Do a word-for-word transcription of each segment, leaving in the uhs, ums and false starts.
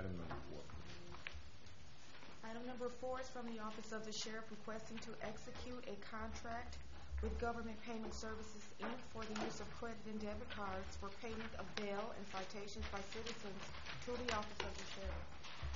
Item number four. Item number four is from the Office of the Sheriff requesting to execute a contract with Government Payment Services, Incorporated for the use of credit and debit cards for payment of bail and citations by citizens to the Office of the Sheriff.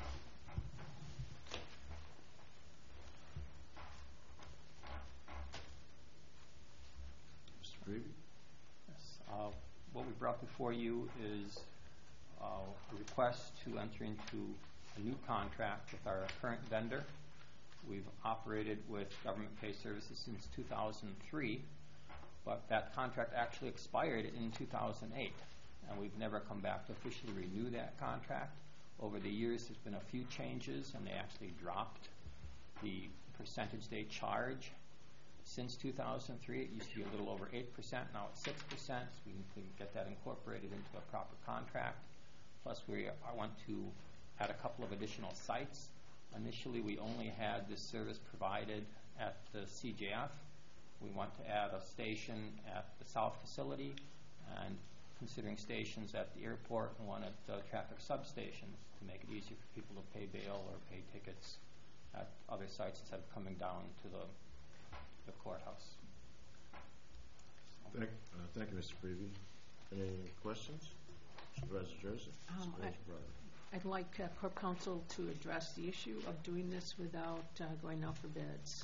Mister Freeby? Yes. Uh, what we brought before you is uh, a request to enter into a new contract with our current vendor. We've operated with Government Pay Services since two thousand three, but that contract actually expired in two thousand eight, and we've never come back to officially renew that contract. Over the years, there's been a few changes, and they actually dropped the percentage they charge. Since two thousand three, it used to be a little over eight percent. Now it's six percent. So we can get that incorporated into a proper contract. Plus, we I want to add a couple of additional sites. Initially, we only had this service provided at the C J F. We want to add a station at the South facility, and considering stations at the airport and one at the traffic substations to make it easier for people to pay bail or pay tickets at other sites instead of coming down to the, the courthouse. Thank, uh, thank you, Mister Freeby. Any questions? Supervisor Jersey? Um, Supervisor Brother? I'd like uh, Corp Counsel to address the issue of doing this without uh, going out for bids.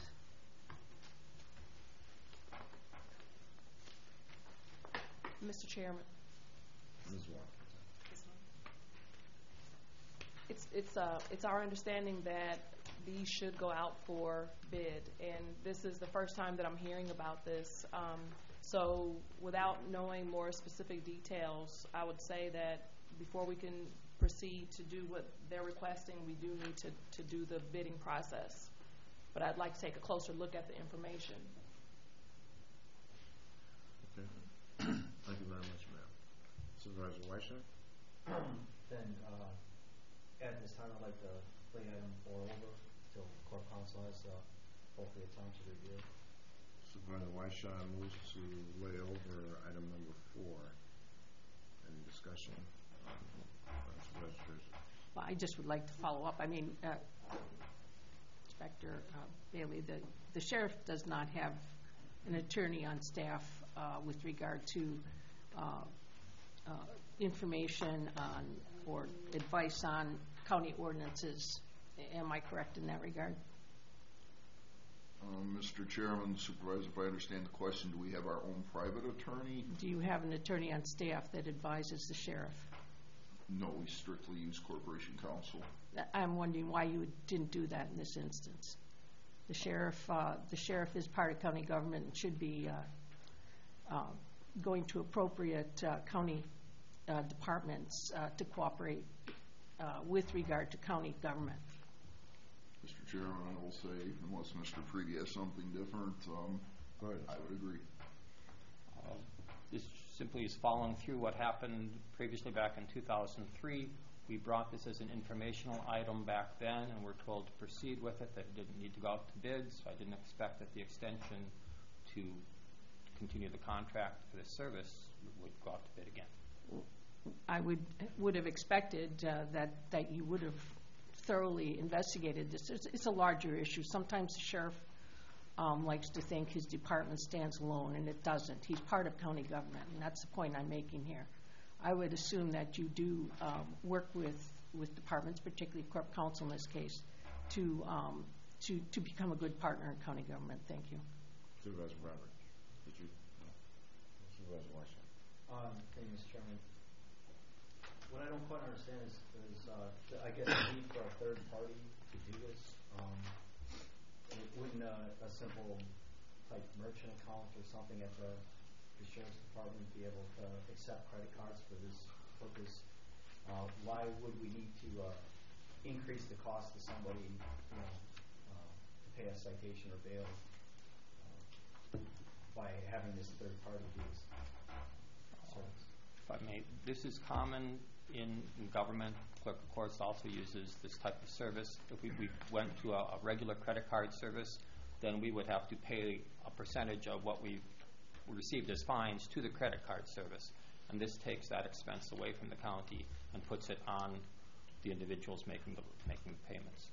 Mister Chairman, Miz Watkins? it's it's uh it's our understanding that these should go out for bid, and this is the first time that I'm hearing about this. Um, so, without knowing more specific details, I would say that before we can proceed to do what they're requesting, we do need to to do the bidding process. But I'd like to take a closer look at the information. Okay. Thank you very much, ma'am. Supervisor Weishack? Then, uh, at this time, I'd like to lay item four over till Corp Counsel has uh, hopefully a time to review. Supervisor Weishack moves to lay over item number four. Any discussion? Um, Supervisor Jersey? Well, I just would like to follow up. I mean, uh, Inspector uh, Bailey, the, the sheriff does not have an attorney on staff uh, with regard to uh, uh, information on or advice on county ordinances. Am I correct in that regard? Um, Mister Chairman, Supervisor, if I understand the question, do we have our own private attorney? Do you have an attorney on staff that advises the sheriff? No, we strictly use Corporation Counsel. I'm wondering why you didn't do that in this instance. The sheriff, uh, the sheriff is part of county government and should be uh, uh, going to appropriate uh, county uh, departments uh, to cooperate uh, with regard to county government. Mister Chairman, I will say, unless Mister Freeby has something different, um, Go ahead. I would agree. Uh, this simply is following through what happened previously back in two thousand three. We brought this as an informational item back then, and we're told to proceed with it, that it didn't need to go out to bids. So I didn't expect that the extension to continue the contract for this service would go out to bid again. I would would have expected uh, that that you would have thoroughly investigated this. It's, it's a larger issue. Sometimes the sheriff um, likes to think his department stands alone, and it doesn't. He's part of county government, and that's the point I'm making here. I would assume that you do um, work with, with departments, particularly Corp Counsel in this case, to, um, to to become a good partner in county government. Thank you. Supervisor Roberts? Did you? No. Supervisor Weishack? Um, thank you, Mister Chairman. What I don't quite understand is, is uh, the, I guess, the need for a third party to do this. Um, wouldn't uh, a simple type merchant account or something at the, the sheriff's department be able to accept credit cards for this purpose? Uh, why would we need to uh, increase the cost to somebody, you know, uh, to pay a citation or bail uh, by having this third party do this service? If I may, this is common in, in government. Clerk of courts also uses this type of service. If we, we went to a, a regular credit card service, then we would have to pay a percentage of what we've received as fines to the credit card service. And this takes that expense away from the county and puts it on the individuals making the, making the payments.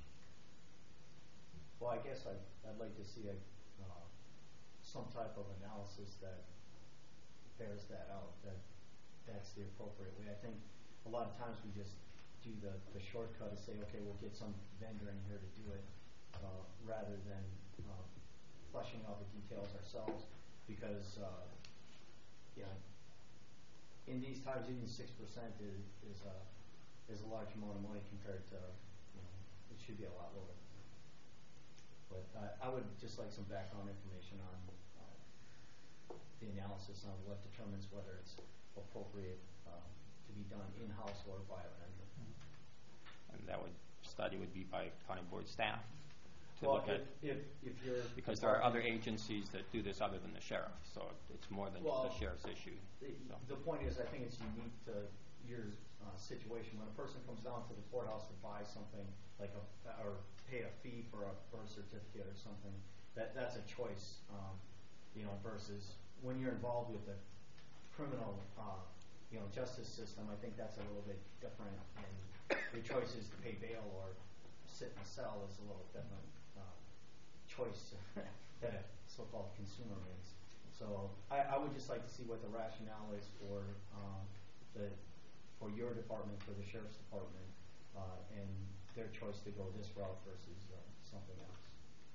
Well, I guess I'd, I'd like to see a, uh, some type of analysis that bears that out, that that's the appropriate way. I think a lot of times we just do the, the shortcut and say, okay, we'll get some vendor in here to do it, uh, rather than uh, fleshing out the details ourselves, because uh, you know, in these times, even six percent is is a is a large amount of money compared to, you know, it should be a lot lower. But uh, I would just like some background information on uh, the analysis on what determines whether it's appropriate um, to be done in-house or by a vendor. And that would, study would be by county board staff to Well, look if, at, if, if you're... because there are other agencies that do this other than the sheriff, so it's more than Well, just the sheriff's issue. The, So. the point is, I think it's unique to your uh, situation. When a person comes down to the courthouse to buy something, like a, or pay a fee for a birth certificate or something, that that's a choice, um, you know, versus when you're involved with the criminal, uh, you know, justice system, I think that's a little bit different, and your choice is to pay bail or sit in a cell is a little different uh, choice that a so-called consumer makes. So I, I would just like to see what the rationale is for uh, the for your department, for the sheriff's department, uh, and their choice to go this route versus uh, something else.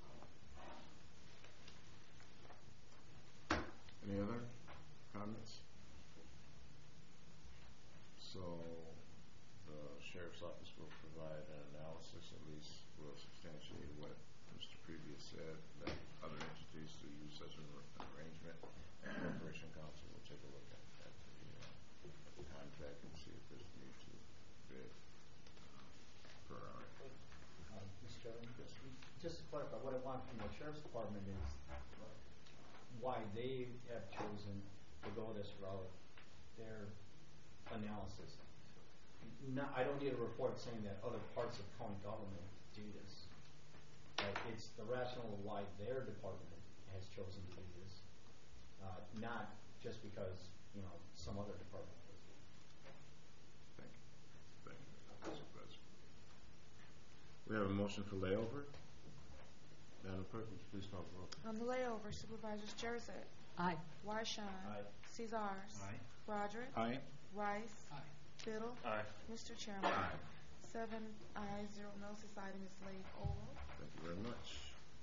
Any other comments? So the sheriff's office will provide an analysis, at least will substantiate what Mister Previous said, that other entities to use such an arrangement, and Corporation Council will take a look at, at, the, uh, at the contract and see if there's a need to bid uh, per R F P. Uh, Mister Chairman, just to clarify, what I want from the sheriff's department is why they have chosen to go this route, their analysis. Not, I don't need a report saying that other parts of county government do this. But it's the rationale why their department has chosen to do this, uh, not just because, you know, some other department does it. Thank you. Thank you, Mister President. We have a motion for layover. Madam Clerk, would you please call the roll? On the layover, Supervisors Joseph, Aye. Wyshawn, Aye. Cesars, Aye. Roderick, Aye. Rice, Aye. Fiddle, Aye. Mister Chairman, seven ayes, zero noes. This item is laid over. Thank you very much.